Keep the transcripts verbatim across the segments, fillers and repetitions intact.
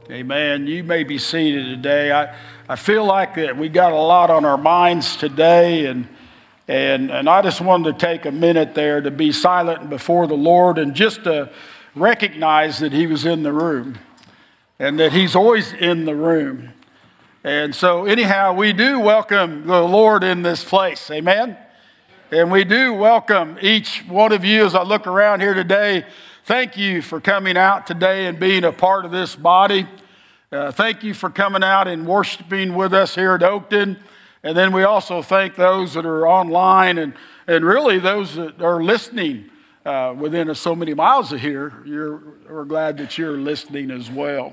Amen. You may be seated today. I, I feel like that we got a lot on our minds today, and and and I just wanted to take a minute there to be silent before the Lord and just to recognize that He was in the room and that He's always in the room. And so anyhow, we do welcome the Lord in this place. Amen. And we do welcome each one of you as I look around here today. Thank you for coming out today and being a part of this body. Uh, thank you for coming out and worshiping with us here at Oakton. And then we also thank those that are online and, and really those that are listening uh, within so many miles of here. You're, we're glad that you're listening as well.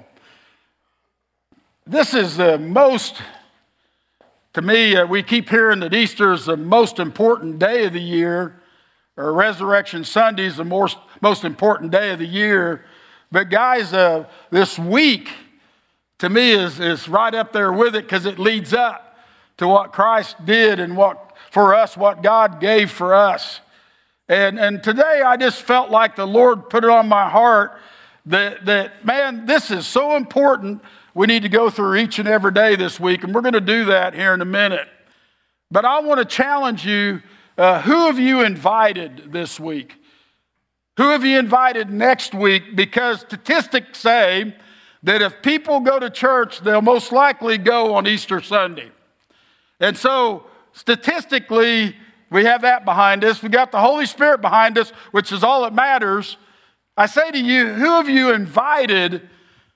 This is the most, to me, uh, we keep hearing that Easter is the most important day of the year, or Resurrection Sunday is the most, most important day of the year. But guys, uh, this week, to me, is, is right up there with it because it leads up to what Christ did and what for us, what God gave for us. And, and today I just felt like the Lord put it on my heart that, that, man, this is so important. We need to go through each and every day this week, and we're going to do that here in a minute. But I want to challenge you. Uh, who have you invited this week? Who have you invited next week? Because statistics say that if people go to church, they'll most likely go on Easter Sunday. And so statistically, we have that behind us. We got the Holy Spirit behind us, which is all that matters. I say to you, who have you invited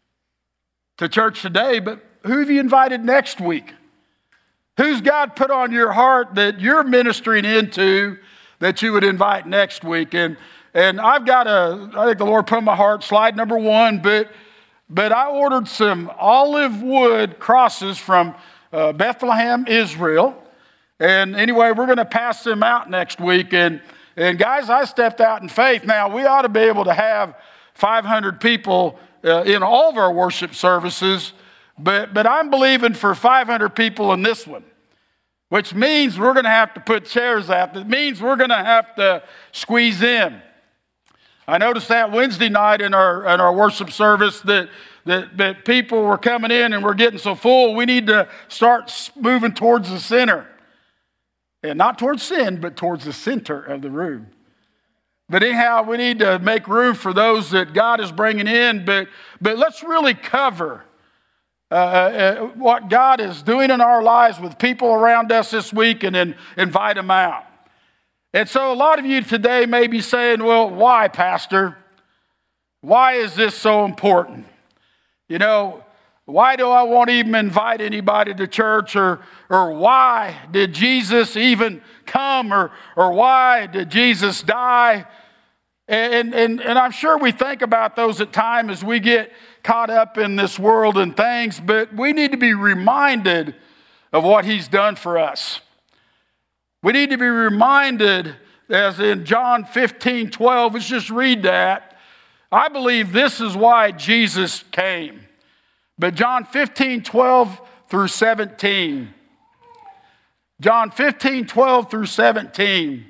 to church today? But who have you invited next week? Who's God put on your heart that you're ministering into that you would invite next week? And and I've got a, I think the Lord put on my heart, slide number one, but but I ordered some olive wood crosses from uh, Bethlehem, Israel. And anyway, we're going to pass them out next week. And, and guys, I stepped out in faith. Now, we ought to be able to have five hundred people uh, in all of our worship services. But, but I'm believing for five hundred people in this one, which means we're going to have to put chairs out. That means we're going to have to squeeze in. I noticed that Wednesday night in our in our worship service that, that, that people were coming in and we're getting so full, we need to start moving towards the center. And not towards sin, but towards the center of the room. But anyhow, we need to make room for those that God is bringing in. But, but let's really cover Uh, uh, what God is doing in our lives with people around us this week and then invite them out. And so a lot of you today may be saying, well, why, Pastor? Why is this so important? You know, why do I want to even invite anybody to church? Or, or why did Jesus even come? Or, or why did Jesus die? And, and, and I'm sure we think about those at times as we get caught up in this world and things, but we need to be reminded of what He's done for us. We need to be reminded, as in John fifteen twelve, let's just read that. I believe this is why Jesus came. But John fifteen twelve through seventeen. John fifteen twelve through seventeen.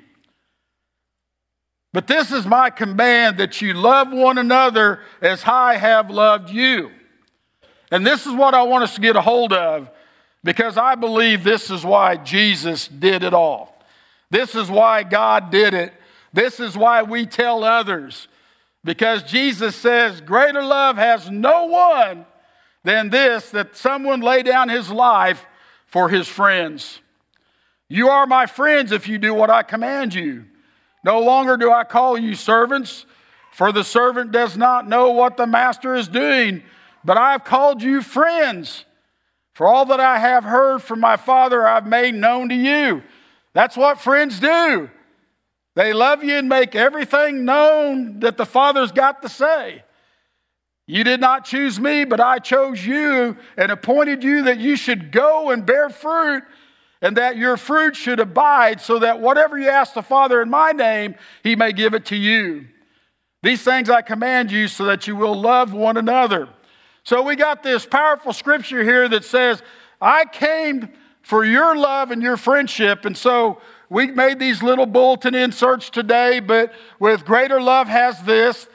But this is my command, that you love one another as I have loved you. And this is what I want us to get a hold of, because I believe this is why Jesus did it all. This is why God did it. This is why we tell others. Because Jesus says, greater love has no one than this, that someone lay down his life for his friends. You are my friends if you do what I command you. No longer do I call you servants, for the servant does not know what the master is doing, but I have called you friends. For all that I have heard from my Father, I've made known to you. That's what friends do. They love you and make everything known that the Father's got to say. You did not choose me, but I chose you and appointed you that you should go and bear fruit, and that your fruit should abide, so that whatever you ask the Father in my name, He may give it to you. These things I command you, so that you will love one another. So we got this powerful scripture here that says, I came for your love and your friendship. And so we made these little bulletin inserts today, but with greater love has this,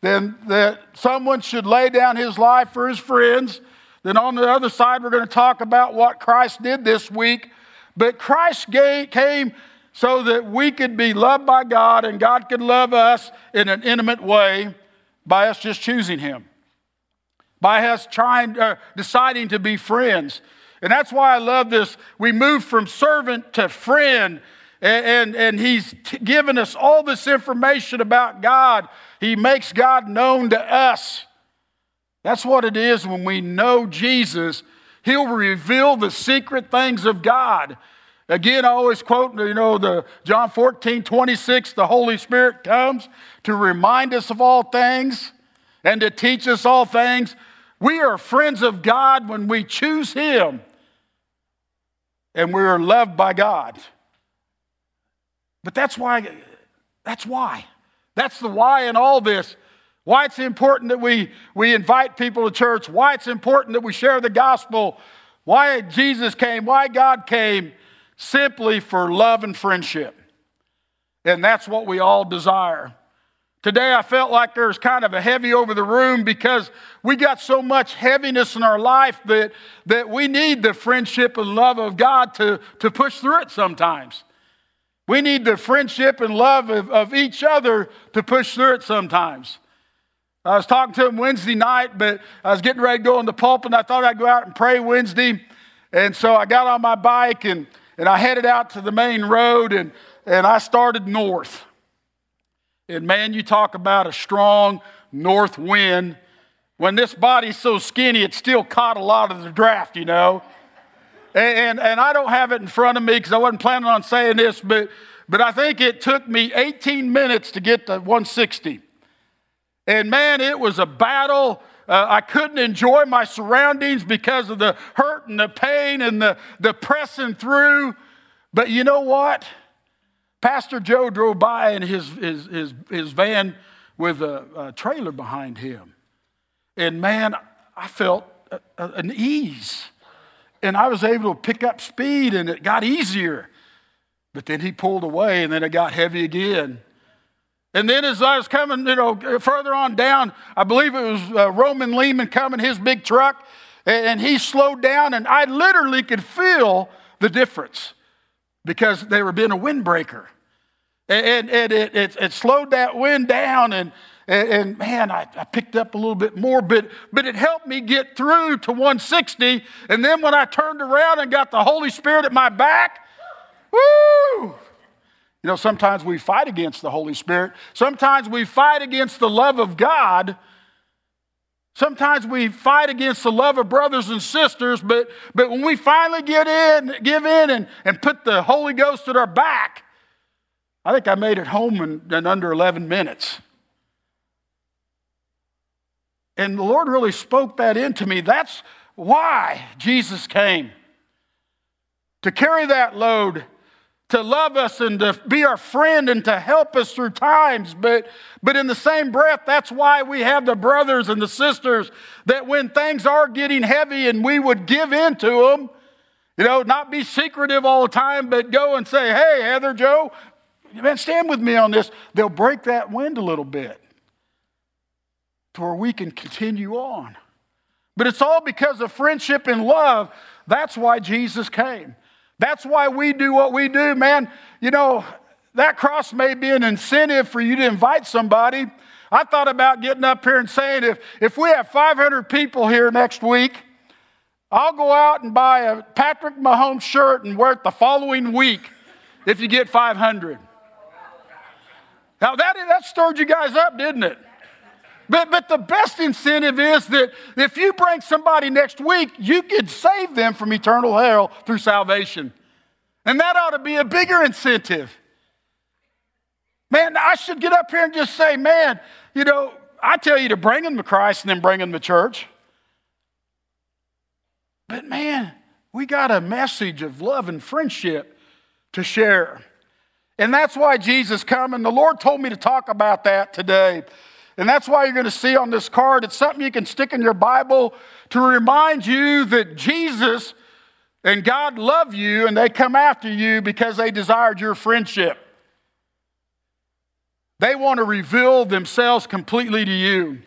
then that someone should lay down his life for his friends. Then on the other side, we're going to talk about what Christ did this week. But Christ came so that we could be loved by God and God could love us in an intimate way by us just choosing him, by us trying, uh, deciding to be friends. And that's why I love this. We move from servant to friend, and, and, and he's t- given us all this information about God. He makes God known to us. That's what it is when we know Jesus. He'll reveal the secret things of God. Again, I always quote, you know, the John fourteen twenty-six, the Holy Spirit comes to remind us of all things and to teach us all things. We are friends of God when we choose him, and we are loved by God. But that's why, that's why. That's the why in all this. Why it's important that we, we invite people to church. Why it's important that we share the gospel. Why Jesus came. Why God came. Simply for love and friendship. And that's what we all desire. Today I felt like there's kind of a heavy over the room because we got so much heaviness in our life that, that we need the friendship and love of God to, to push through it sometimes. We need the friendship and love of, of each other to push through it sometimes. I was talking to him Wednesday night, but I was getting ready to go in the pulpit, and I thought I'd go out and pray Wednesday. And so I got on my bike, and, and I headed out to the main road, and, and I started north. And man, you talk about a strong north wind. When this body's so skinny, it still caught a lot of the draft, you know. And, and, and I don't have it in front of me because I wasn't planning on saying this, but, but I think it took me eighteen minutes to get to one sixty. And man, it was a battle. Uh, I couldn't enjoy my surroundings because of the hurt and the pain and the, the pressing through. But you know what? Pastor Joe drove by in his, his, his, his van with a, a trailer behind him. And man, I felt a, a, an ease. And I was able to pick up speed, and it got easier. But then he pulled away, and then it got heavy again. And then as I was coming, you know, further on down, I believe it was uh, Roman Lehman coming, his big truck, and, and he slowed down, and I literally could feel the difference because they were being a windbreaker. And, and it, it, it slowed that wind down, and, and, and man, I, I picked up a little bit more, but, but it helped me get through to one sixty. And then when I turned around and got the Holy Spirit at my back, woo! You know, sometimes we fight against the Holy Spirit. Sometimes we fight against the love of God. Sometimes we fight against the love of brothers and sisters, but, but when we finally get in, give in and, and put the Holy Ghost at our back, I think I made it home in, in under eleven minutes. And the Lord really spoke that into me. That's why Jesus came. To carry that load, to love us and to be our friend and to help us through times. But, but in the same breath, that's why we have the brothers and the sisters that when things are getting heavy and we would give in to them, you know, not be secretive all the time, but go and say, hey, Heather, Joe, man, stand with me on this. They'll break that wind a little bit to where we can continue on. But it's all because of friendship and love. That's why Jesus came. That's why we do what we do, man. You know, that cross may be an incentive for you to invite somebody. I thought about getting up here and saying, if, if we have five hundred people here next week, I'll go out and buy a Patrick Mahomes shirt and wear it the following week if you get five hundred. Now, that, that stirred you guys up, didn't it? But, but the best incentive is that if you bring somebody next week, you could save them from eternal hell through salvation. And that ought to be a bigger incentive. Man, I should get up here and just say, man, you know, I tell you to bring them to Christ and then bring them to church. But man, we got a message of love and friendship to share. And that's why Jesus come. And the Lord told me to talk about that today. And that's why you're going to see on this card, it's something you can stick in your Bible to remind you that Jesus and God love you and they come after you because they desired your friendship. They want to reveal themselves completely to you.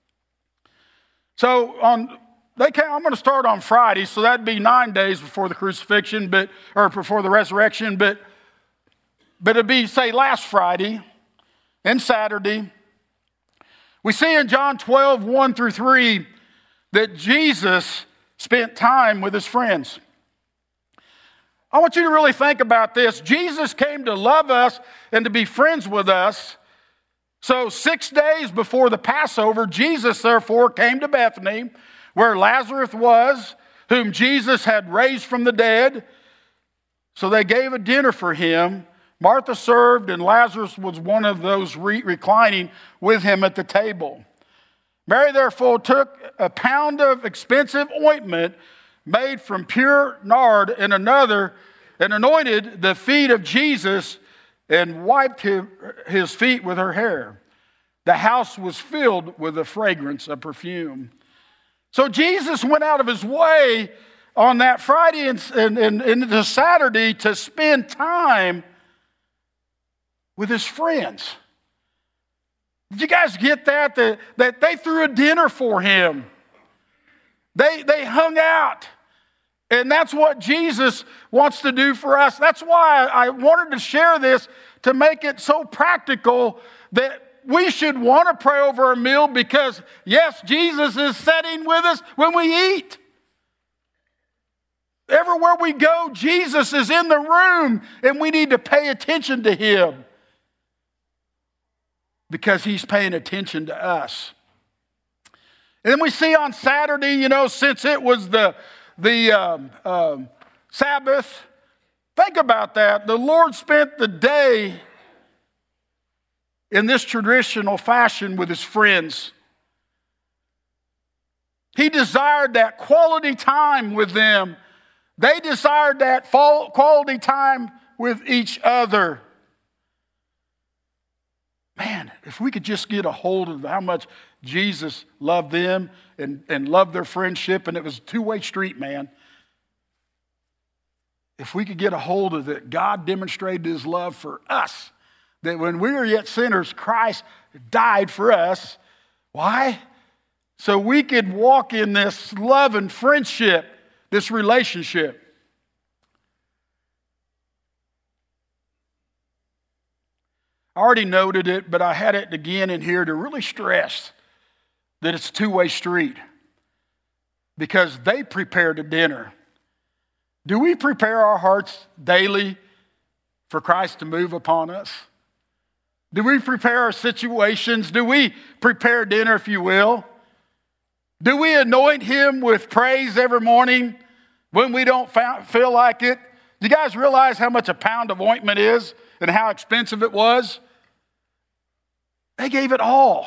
So on they came, I'm going to start on Friday, so that'd be nine days before the crucifixion, but or before the resurrection, but but it'd be, say, last Friday and Saturday. We see in John twelve, one through three, that Jesus spent time with his friends. I want you to really think about this. Jesus came to love us and to be friends with us. So six days before the Passover, Jesus therefore came to Bethany, where Lazarus was, whom Jesus had raised from the dead. So they gave a dinner for him. Martha served, and Lazarus was one of those re- reclining with him at the table. Mary therefore took a pound of expensive ointment made from pure nard and another, and anointed the feet of Jesus and wiped his feet with her hair. The house was filled with the fragrance of perfume. So Jesus went out of his way on that Friday and, and, and into Saturday to spend time with his friends. Did you guys get that? That, that they threw a dinner for him. They, they hung out. And that's what Jesus wants to do for us. That's why I wanted to share this, to make it so practical that we should want to pray over a meal, because, yes, Jesus is sitting with us when we eat. Everywhere we go, Jesus is in the room, and we need to pay attention to him because he's paying attention to us. And then we see on Saturday, you know, since it was the The um, um, Sabbath, think about that. The Lord spent the day in this traditional fashion with his friends. He desired that quality time with them. They desired that quality time with each other. Man, if we could just get a hold of how much Jesus loved them and, and loved their friendship, and it was a two-way street, man. If we could get a hold of it, God demonstrated his love for us. That when we were yet sinners, Christ died for us. Why? So we could walk in this love and friendship, this relationship. I already noted it, but I had it again in here to really stress that it's a two-way street, because they prepared a dinner. Do we prepare our hearts daily for Christ to move upon us? Do we prepare our situations? Do we prepare dinner, if you will? Do we anoint him with praise every morning when we don't feel like it? Do you guys realize how much a pound of ointment is and how expensive it was? They gave it all.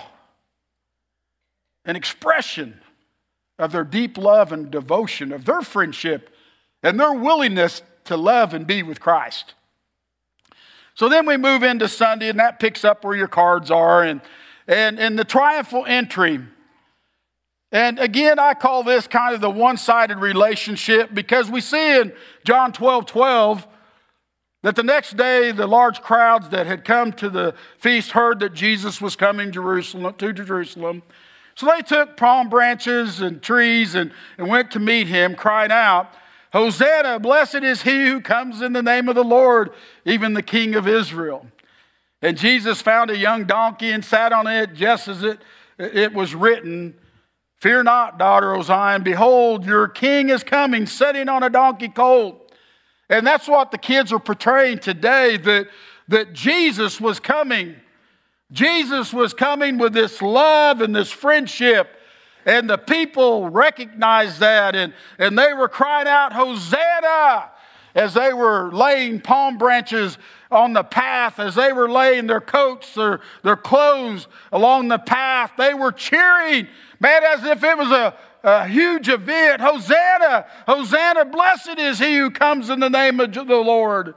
An expression of their deep love and devotion, of their friendship and their willingness to love and be with Christ. So then we move into Sunday, and that picks up where your cards are, and, and, and the triumphal entry. And again, I call this kind of the one-sided relationship, because we see in John twelve twelve that the next day the large crowds that had come to the feast heard that Jesus was coming Jerusalem, to Jerusalem. So they took palm branches and trees and, and went to meet him, crying out, "Hosanna, blessed is he who comes in the name of the Lord, even the King of Israel." And Jesus found a young donkey and sat on it, just as it, it was written, "Fear not, daughter of Zion, behold, your king is coming, sitting on a donkey colt." And that's what the kids are portraying today, that, that Jesus was coming. Jesus was coming with this love and this friendship. And the people recognized that, and, and they were crying out, "Hosanna!" as they were laying palm branches on the path, as they were laying their coats, their, their clothes along the path. They were cheering, man, as if it was a, a huge event. "Hosanna! Hosanna! Blessed is he who comes in the name of the Lord."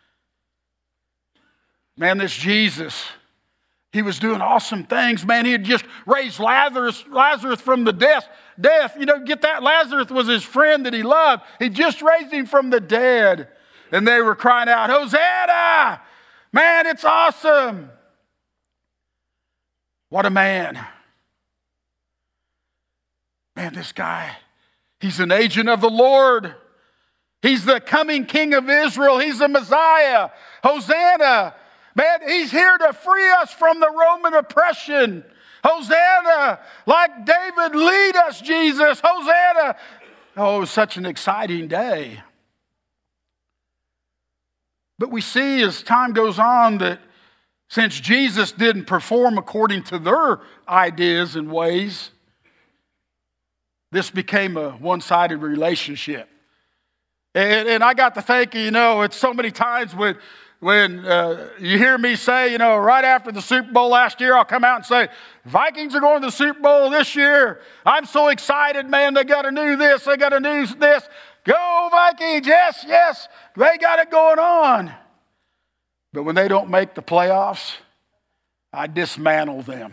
Man, this Jesus, he was doing awesome things, man. He had just raised Lazarus, Lazarus from the death. Death, you know, get that? Lazarus was his friend that he loved. He just raised him from the dead. And they were crying out, "Hosanna! Man, it's awesome." What a man. Man, this guy, he's an agent of the Lord. He's the coming King of Israel. He's the Messiah. Hosanna. Man, he's here to free us from the Roman oppression. Hosanna. Like David, lead us, Jesus. Hosanna. Oh, it was such an exciting day. But we see as time goes on that since Jesus didn't perform according to their ideas and ways, this became a one-sided relationship. And, and I got to thinking, you know, it's so many times when, when uh, you hear me say, you know, right after the Super Bowl last year, I'll come out and say, Vikings are going to the Super Bowl this year. I'm so excited, man. They got to do this. They got to do this. Go Vikings. Yes, yes. They got it going on. But when they don't make the playoffs, I dismantle them.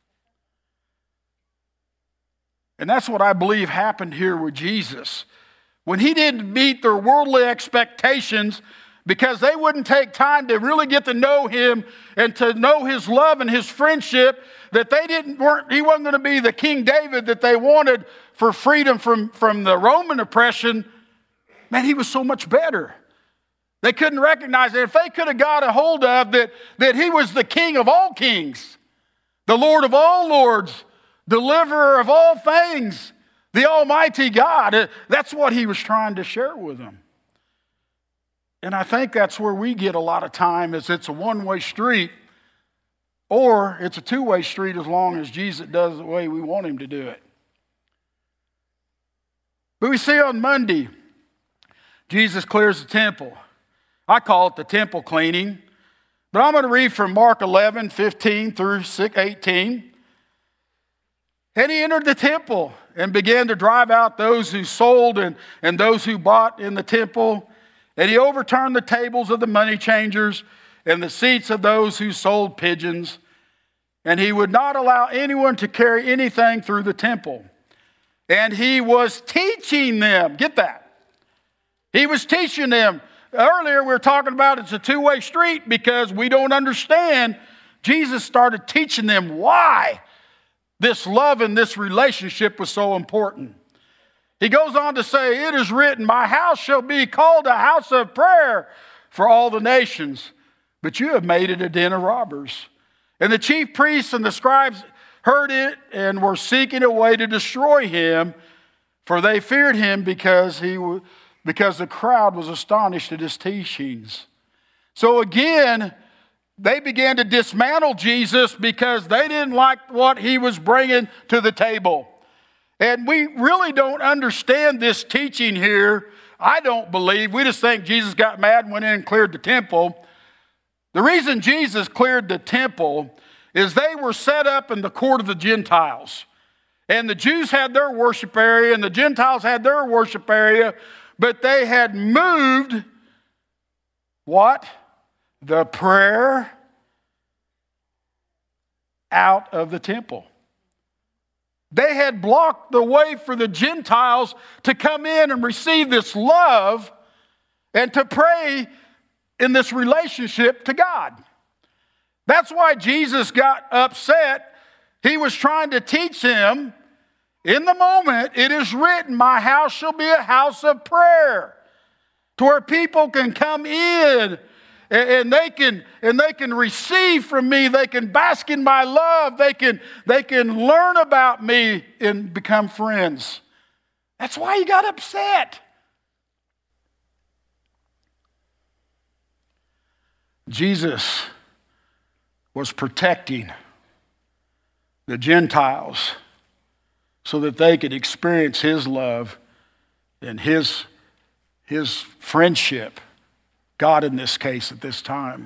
And that's what I believe happened here with Jesus. When he didn't meet their worldly expectations because they wouldn't take time to really get to know him and to know his love and his friendship, that they didn't weren't he wasn't going to be the King David that they wanted for freedom from, from the Roman oppression. Man, he was so much better. They couldn't recognize it. If they could have got a hold of that, that he was the King of all kings, the Lord of all lords, deliverer of all things, the Almighty God. That's what he was trying to share with them. And I think that's where we get a lot of time, is it's a one-way street, or it's a two-way street as long as Jesus does the way we want him to do it. But we see on Monday, Jesus clears the temple. I call it the temple cleaning. But I'm going to read from Mark eleven, fifteen through eighteen. And he entered the temple and began to drive out those who sold and, and those who bought in the temple. And he overturned the tables of the money changers and the seats of those who sold pigeons. And he would not allow anyone to carry anything through the temple. And he was teaching them. Get that. He was teaching them. Earlier we were talking about it's a two-way street because we don't understand. Jesus started teaching them why this love and this relationship was so important. He goes on to say, it is written, my house shall be called a house of prayer for all the nations, but you have made it a den of robbers. And the chief priests and the scribes heard it and were seeking a way to destroy him, for they feared him because he was because the crowd was astonished at his teachings. So again, they began to dismantle Jesus because they didn't like what he was bringing to the table. And we really don't understand this teaching here. I don't believe. We just think Jesus got mad and went in and cleared the temple. The reason Jesus cleared the temple is they were set up in the court of the Gentiles. And the Jews had their worship area and the Gentiles had their worship area. But they had moved, what? The prayer out of the temple. They had blocked the way for the Gentiles to come in and receive this love and to pray in this relationship to God. That's why Jesus got upset. He was trying to teach them. In the moment, it is written, my house shall be a house of prayer, to where people can come in and, and they can and they can receive from me. They can bask in my love. They can, they can learn about me and become friends. That's why he got upset. Jesus was protecting the Gentiles so that they could experience his love and his, his friendship, God in this case at this time.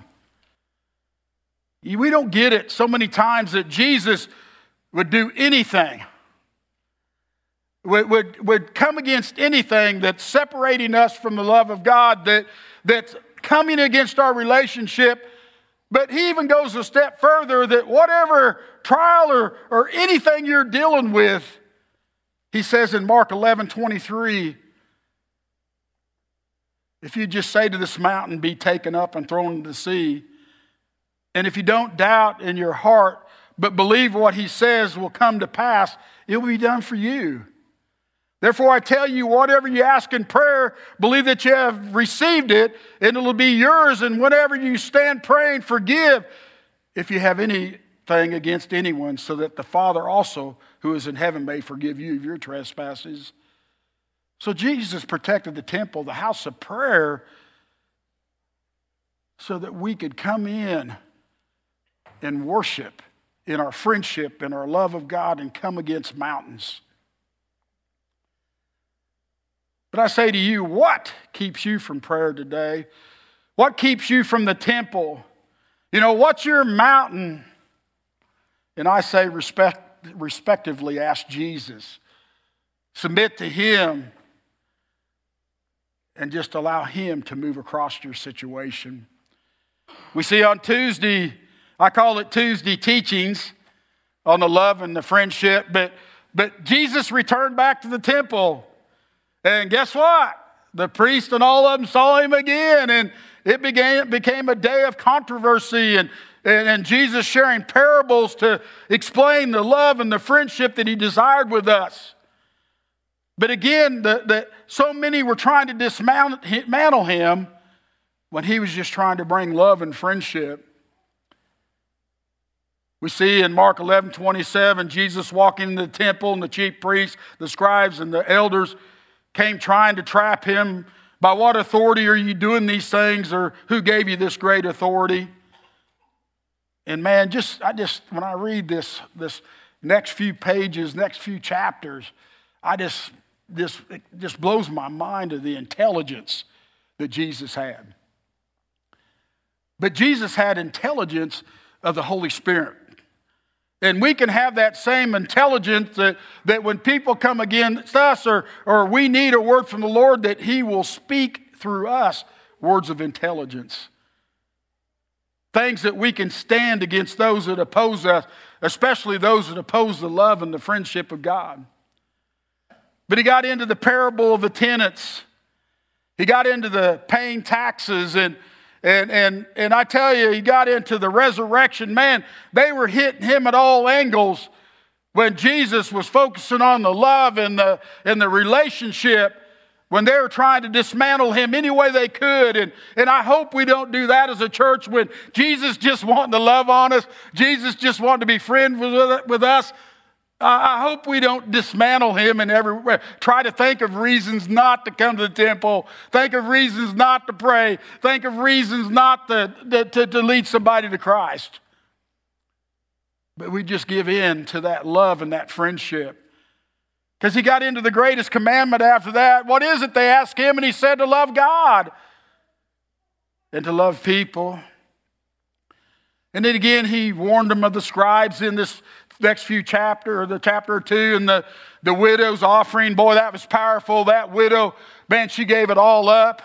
We don't get it so many times that Jesus would do anything, would, would, would come against anything that's separating us from the love of God, that, that's coming against our relationship. But he even goes a step further, that whatever trial or, or anything you're dealing with, he says in Mark eleven twenty-three, if you just say to this mountain, be taken up and thrown into the sea, and if you don't doubt in your heart, but believe what he says will come to pass, it will be done for you. Therefore, I tell you, whatever you ask in prayer, believe that you have received it, and it will be yours. And whenever you stand praying, forgive if you have anything against anyone, so that the Father also, who is in heaven, may forgive you of your trespasses. So Jesus protected the temple, the house of prayer, so that we could come in and worship in our friendship and our love of God and come against mountains. But I say to you, what keeps you from prayer today? What keeps you from the temple? You know, what's your mountain? And I say respect, respectively, ask Jesus. Submit to him and just allow him to move across your situation. We see on Tuesday, I call it Tuesday teachings on the love and the friendship, but, but Jesus returned back to the temple. And guess what? The priest and all of them saw him again, and it began, it became a day of controversy, and, and, and Jesus sharing parables to explain the love and the friendship that he desired with us. But again, the, the, so many were trying to dismantle him when he was just trying to bring love and friendship. We see in Mark eleven twenty-seven, Jesus walking into the temple, and the chief priests, the scribes, and the elders came trying to trap him. By what authority are you doing these things, or who gave you this great authority? And man, just I just when I read this this next few pages, next few chapters, I just this it just blows my mind of the intelligence that Jesus had. But Jesus had intelligence of the Holy Spirit. And we can have that same intelligence that, that when people come against us, or, or we need a word from the Lord, that he will speak through us words of intelligence. Things that we can stand against those that oppose us, especially those that oppose the love and the friendship of God. But he got into the parable of the tenants. He got into the paying taxes, and And, and, and I tell you, he got into the resurrection. Man, they were hitting him at all angles when Jesus was focusing on the love and the, and the relationship, when they were trying to dismantle him any way they could. And, and I hope we don't do that as a church when Jesus just wanting to love on us, Jesus just wanting to be friends with, with us. I hope we don't dismantle him in every way. Try to think of reasons not to come to the temple. Think of reasons not to pray. Think of reasons not to, to, to lead somebody to Christ. But we just give in to that love and that friendship. Because he got into the greatest commandment after that. What is it? They asked him, and he said to love God and to love people. And then again, he warned them of the scribes in this next few chapter, or the chapter or two, and the, the widow's offering. Boy, that was powerful. That widow, man, she gave it all up.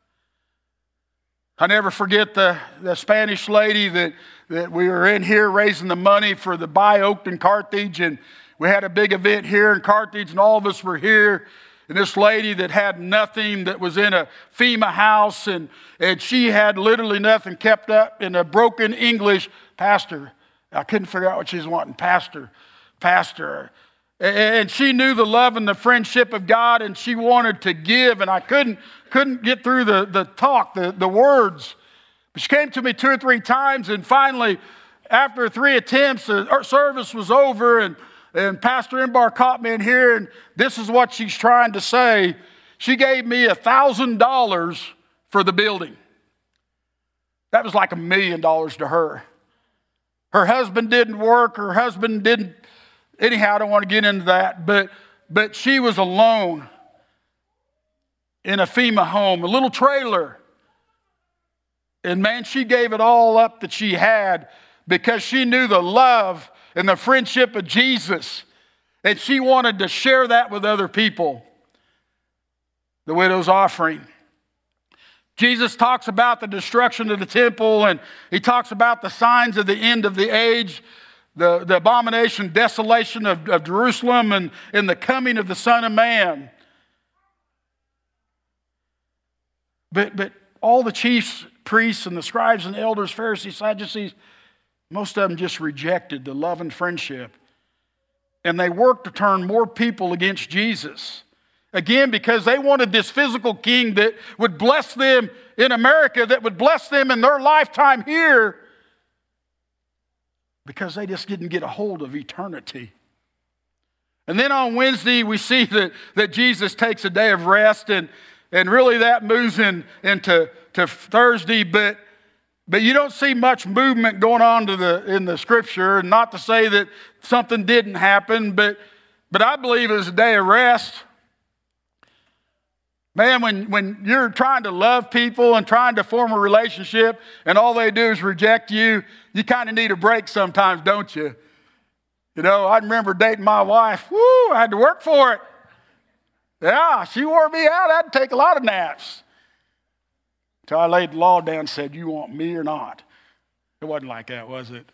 I never forget the, the Spanish lady that, that we were in here raising the money for the Buy Oak in Carthage, and we had a big event here in Carthage, and all of us were here. And this lady that had nothing, that was in a FEMA house, and, and she had literally nothing, kept up in a broken English. Pastor, I couldn't figure out what she was wanting. Pastor, pastor. And she knew the love and the friendship of God, and she wanted to give, and I couldn't couldn't get through the, the talk, the, the words. But she came to me two or three times, and finally, after three attempts, the service was over, and, and Pastor Embar caught me in here, and this is what she's trying to say. She gave me a thousand dollars for the building. That was like a million dollars to her. Her husband didn't work. Her husband didn't. Anyhow, I don't want to get into that. But, but she was alone in a FEMA home, a little trailer. And man, she gave it all up that she had because she knew the love and the friendship of Jesus. And she wanted to share that with other people. The widow's offering. Jesus talks about the destruction of the temple, and he talks about the signs of the end of the age, the, the abomination, desolation of, of Jerusalem, and, and the coming of the Son of Man. But, but all the chiefs, priests, and the scribes and elders, Pharisees, Sadducees, Most of them just rejected the love and friendship. And they worked to turn more people against Jesus. Again, because they wanted this physical king that would bless them in America, that would bless them in their lifetime here, because they just didn't get a hold of eternity. And then on Wednesday, we see that, that Jesus takes a day of rest, and, and really that moves in, into to Thursday, but, but you don't see much movement going on to the, in the scripture, and not to say that something didn't happen, but, but I believe it was a day of rest. Man, when, when you're trying to love people and trying to form a relationship and all they do is reject you, you kind of need a break sometimes, don't you? You know, I remember dating my wife. Woo, I had to work for it. Yeah, she wore me out. I had to take a lot of naps. Until I laid the law down and said, you want me or not? It wasn't like that, was it?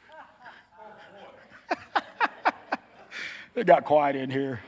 It got quiet in here.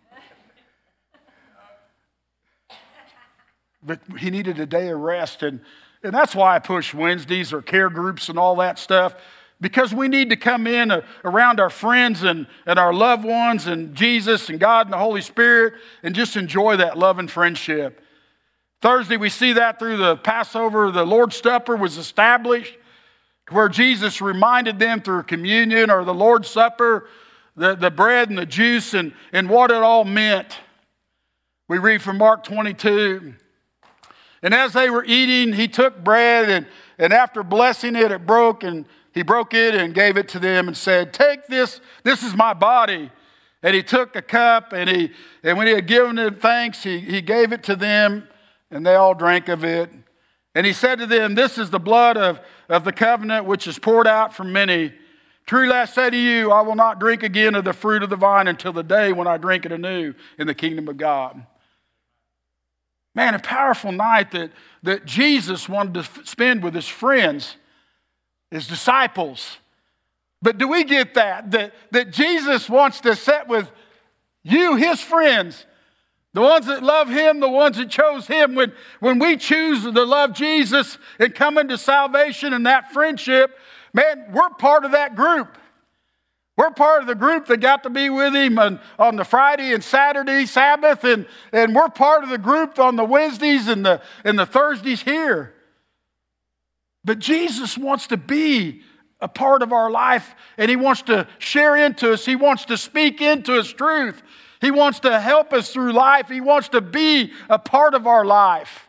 But he needed a day of rest, and, and that's why I push Wednesdays or care groups and all that stuff, because we need to come in uh, around our friends and, and our loved ones and Jesus and God and the Holy Spirit and just enjoy that love and friendship. Thursday, we see that through the Passover. The Lord's Supper was established where Jesus reminded them through communion or the Lord's Supper, the, the bread and the juice and, and what it all meant. We read from Mark twenty-two. And as they were eating, he took bread, and, and after blessing it, it broke, and he broke it and gave it to them and said, take this, this is my body. And he took a cup, and he and when he had given them thanks, he, he gave it to them, and they all drank of it. And he said to them, this is the blood of, of the covenant, which is poured out for many. Truly I say to you, I will not drink again of the fruit of the vine until the day when I drink it anew in the kingdom of God. Man, a powerful night that, that Jesus wanted to f- spend with his friends, his disciples. But do we get that? That, that Jesus wants to sit with you, his friends, the ones that love him, the ones that chose him. When, when we choose to love Jesus and come into salvation and that friendship, man, we're part of that group. We're part of the group that got to be with him on, on the Friday and Saturday, Sabbath, and, and we're part of the group on the Wednesdays and the, and the Thursdays here. But Jesus wants to be a part of our life, and he wants to share into us. He wants to speak into his truth. He wants to help us through life. He wants to be a part of our life.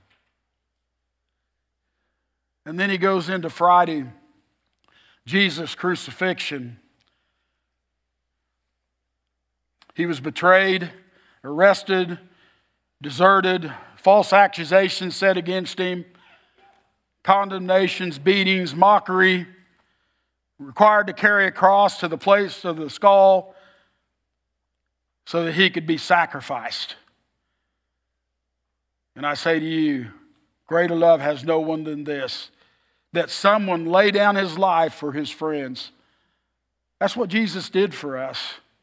And then he goes into Friday, Jesus' crucifixion. He was betrayed, arrested, deserted, false accusations set against him, condemnations, beatings, mockery, required to carry a cross to the place of the skull so that he could be sacrificed. And I say to you, greater love has no one than this, that someone lay down his life for his friends. That's what Jesus did for us.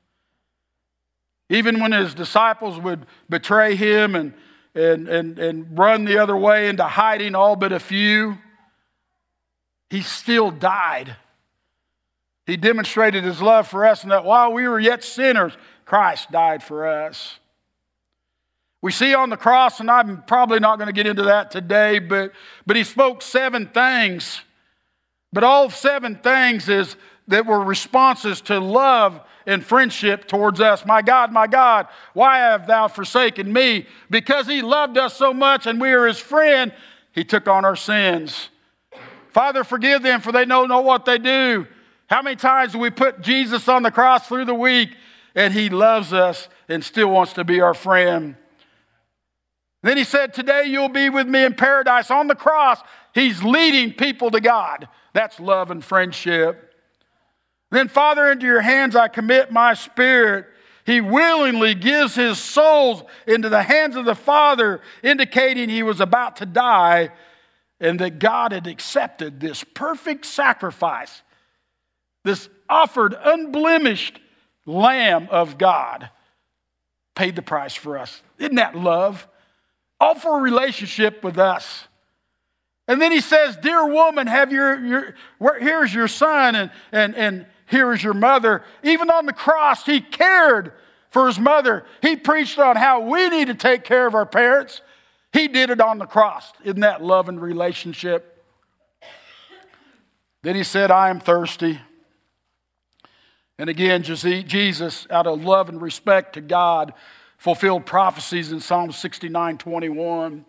Even when his disciples would betray him and, and, and, and run the other way into hiding, all but a few, he still died. He demonstrated his love for us, and that while we were yet sinners, Christ died for us. We see on the cross, and I'm probably not going to get into that today, but, but he spoke seven things. But all seven things is that were responses to love and friendship towards us. My God, my God, why have thou forsaken me? Because he loved us so much and we are his friend, he took on our sins. Father, forgive them, for they don't know what they do. How many times do we put Jesus on the cross through the week, and he loves us and still wants to be our friend? Then he said, today you'll be with me in paradise. On the cross, he's leading people to God. That's love and friendship. Then, Father, into your hands I commit my spirit. He willingly gives his souls into the hands of the Father, indicating he was about to die and that God had accepted this perfect sacrifice, this offered unblemished Lamb of God, paid the price for us. Isn't that love? All for a relationship with us. And then he says, dear woman, have your, your where, here's your son and, and, and here is your mother. Even on the cross, he cared for his mother. He preached on how we need to take care of our parents. He did it on the cross. Isn't that love and relationship? Then he said, I am thirsty. And again, Jesus, out of love and respect to God, fulfilled prophecies in Psalm sixty-nine twenty-one.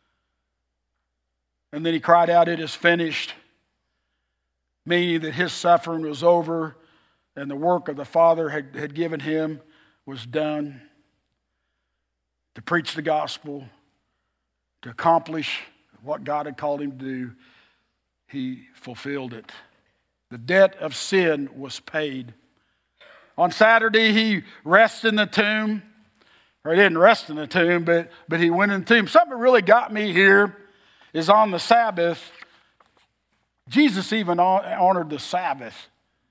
And then he cried out, it is finished, meaning that his suffering was over and the work of the Father had, had given him was done. To preach the gospel, to accomplish what God had called him to do, he fulfilled it. The debt of sin was paid. On Saturday, he rested in the tomb. Or he didn't rest in the tomb, but, but he went in the tomb. Something that really got me here is on the Sabbath, Jesus even honored the Sabbath.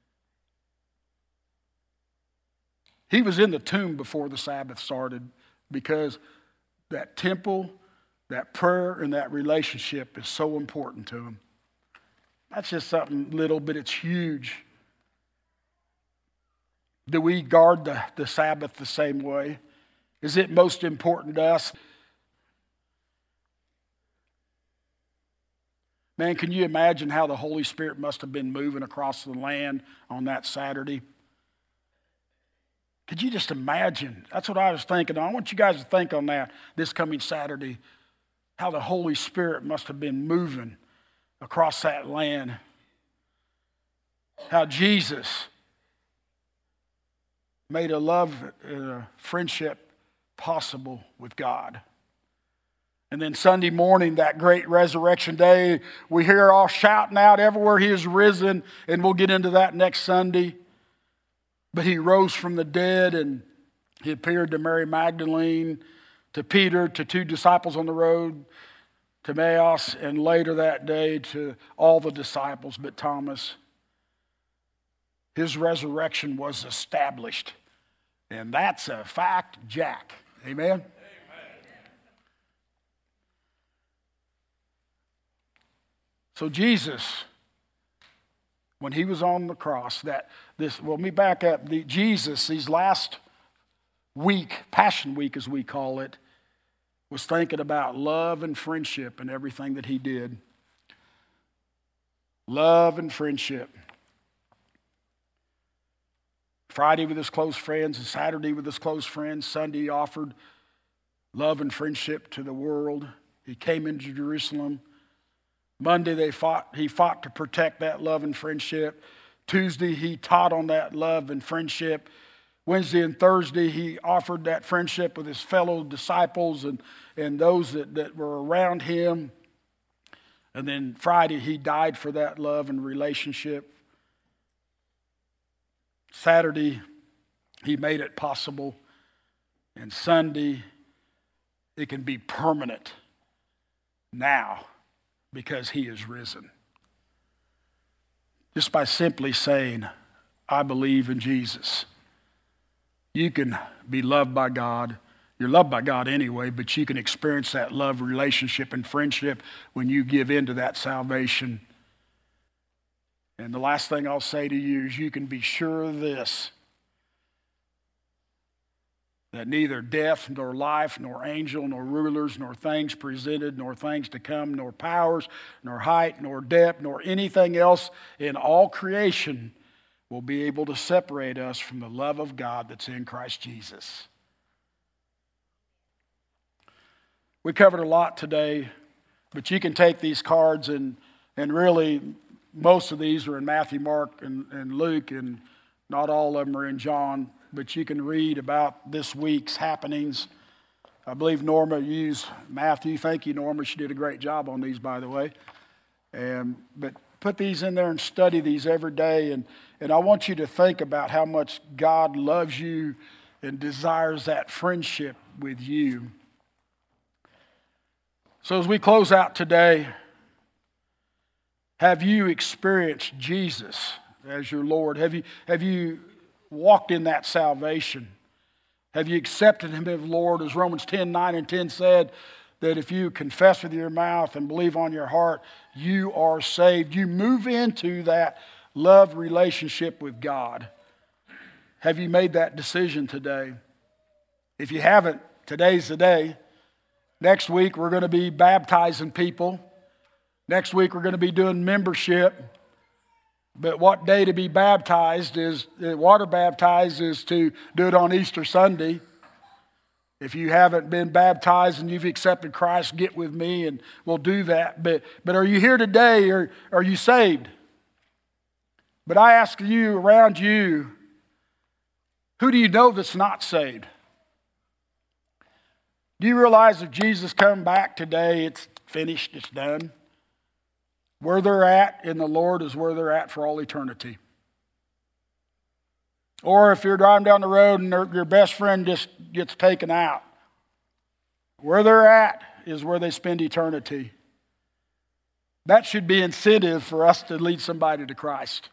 He was in the tomb before the Sabbath started because that temple, that prayer, and that relationship is so important to him. That's just something little, but it's huge. Do we guard the, the Sabbath the same way? Is it most important to us? Man, can you imagine how the Holy Spirit must have been moving across the land on that Saturday? Could you just imagine? That's what I was thinking. I want you guys to think on that this coming Saturday, how the Holy Spirit must have been moving across that land. How Jesus made a love and a friendship possible with God. And then Sunday morning, that great resurrection day, we hear all shouting out everywhere he is risen, and we'll get into that next Sunday. But he rose from the dead, and he appeared to Mary Magdalene, to Peter, to two disciples on the road, to Emmaus, and later that day to all the disciples but Thomas. His resurrection was established, and that's a fact, Jack. Amen? So Jesus, when he was on the cross, that this, well, let me back up. The, Jesus, these last week, Passion Week as we call it, was thinking about love and friendship and everything that he did. Love and friendship. Friday with his close friends, and Saturday with his close friends. Sunday he offered love and friendship to the world. He came into Jerusalem. Monday they fought, he fought to protect that love and friendship. Tuesday he taught on that love and friendship. Wednesday and Thursday he offered that friendship with his fellow disciples and, and those that, that were around him. And then Friday he died for that love and relationship. Saturday he made it possible. And Sunday it can be permanent now, because he is risen. Just by simply saying, I believe in Jesus. You can be loved by God. You're loved by God anyway, but you can experience that love, relationship, and friendship when you give into that salvation. And the last thing I'll say to you is you can be sure of this, that neither death, nor life, nor angel, nor rulers, nor things presented, nor things to come, nor powers, nor height, nor depth, nor anything else in all creation will be able to separate us from the love of God that's in Christ Jesus. We covered a lot today, but you can take these cards and, and really most of these are in Matthew, Mark, and, and Luke, and not all of them are in John. But you can read about this week's happenings. I believe Norma used Matthew. Thank you, Norma. She did a great job on these, by the way. And, but put these in there and study these every day. And, and I want you to think about how much God loves you and desires that friendship with you. So as we close out today, have you experienced Jesus as your Lord? Have you, have you walked in that salvation? Have you accepted him as Lord? As Romans ten, nine and ten said, that if you confess with your mouth and believe on your heart, you are saved. You move into that love relationship with God. Have you made that decision today? If you haven't, today's the day. Next week, we're going to be baptizing people. Next week, we're going to be doing membership. But what day to be baptized is, water baptized is to do it on Easter Sunday. If you haven't been baptized and you've accepted Christ, get with me and we'll do that. But, but are you here today or are you saved? But I ask you, around you, who do you know that's not saved? Do you realize if Jesus come back today, it's finished, it's done? Where they're at in the Lord is where they're at for all eternity. Or if you're driving down the road and your best friend just gets taken out, where they're at is where they spend eternity. That should be incentive for us to lead somebody to Christ.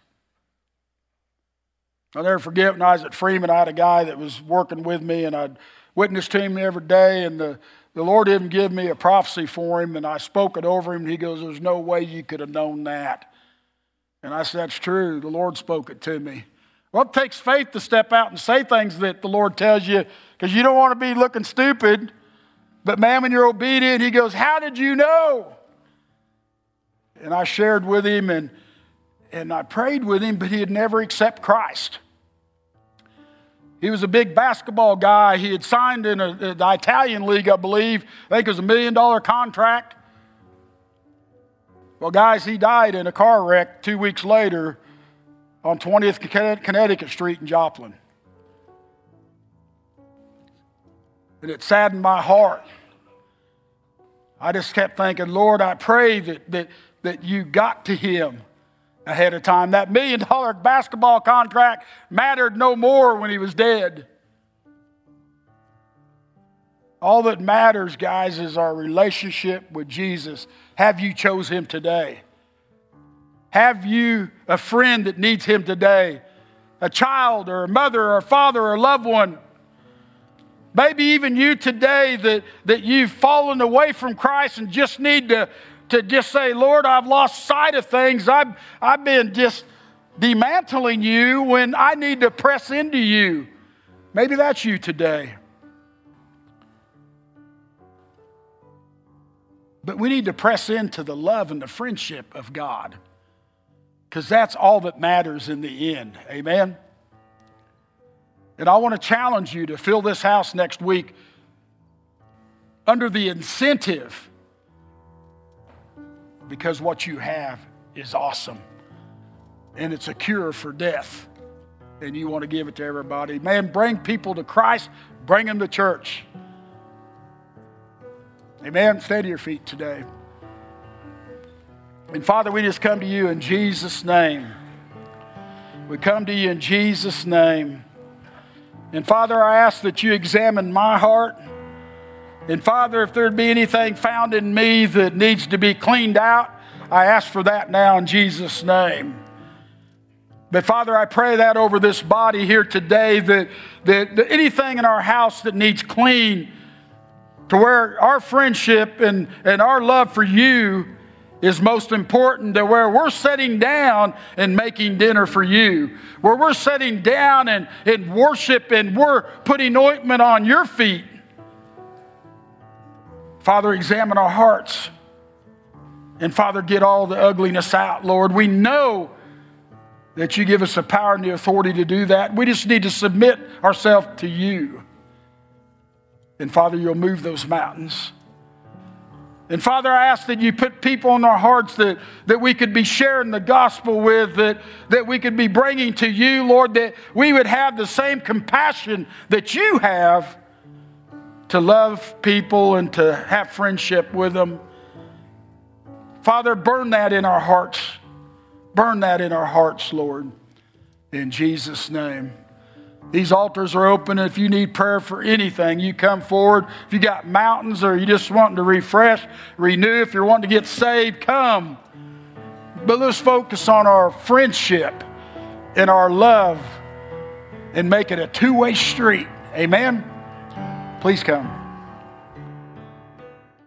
I'll never forget when I was at Freeman, I had a guy that was working with me and I'd witness to him every day, and the, the Lord didn't give me a prophecy for him, and I spoke it over him, and he goes, there's no way you could have known that. And I said, that's true. The Lord spoke it to me. Well, it takes faith to step out and say things that the Lord tells you, because you don't want to be looking stupid. But man, when you're obedient, he goes, how did you know? And I shared with him, and, and I prayed with him, but he had never accepted Christ. He was a big basketball guy. He had signed in a, a, the Italian league, I believe. I think it was a million dollar contract. Well, guys, he died in a car wreck two weeks later on twentieth Connecticut Street in Joplin. And it saddened my heart. I just kept thinking, Lord, I pray that, that, that you got to him ahead of time. That million dollar basketball contract mattered no more when he was dead. All that matters, guys, is our relationship with Jesus. Have you chose him today? Have you a friend that needs him today? A child or a mother or a father or a loved one? Maybe even you today that, that you've fallen away from Christ and just need to To just say, Lord, I've lost sight of things. I've, I've been just dismantling you when I need to press into you. Maybe that's you today. But we need to press into the love and the friendship of God, because that's all that matters in the end. Amen? And I want to challenge you to fill this house next week under the incentive, because what you have is awesome. And it's a cure for death. And you want to give it to everybody. Man, bring people to Christ. Bring them to church. Amen. Stay to your feet today. And Father, we just come to you in Jesus' name. We come to you in Jesus' name. And Father, I ask that you examine my heart. And Father, if there'd be anything found in me that needs to be cleaned out, I ask for that now in Jesus' name. But Father, I pray that over this body here today, that, that, that anything in our house that needs clean, to where our friendship and, and our love for you is most important, to where we're sitting down and making dinner for you, where we're sitting down and in worship and we're putting ointment on your feet. Father, examine our hearts. And Father, get all the ugliness out, Lord. We know that you give us the power and the authority to do that. We just need to submit ourselves to you. And Father, you'll move those mountains. And Father, I ask that you put people in our hearts that, that we could be sharing the gospel with, that, that we could be bringing to you, Lord, that we would have the same compassion that you have to love people and to have friendship with them. Father, burn that in our hearts. Burn that in our hearts, Lord, in Jesus' name. These altars are open. If you need prayer for anything, you come forward. If you got mountains or you just wanting to refresh, renew, if you're wanting to get saved, come. But let's focus on our friendship and our love and make it a two-way street. Amen? Please come.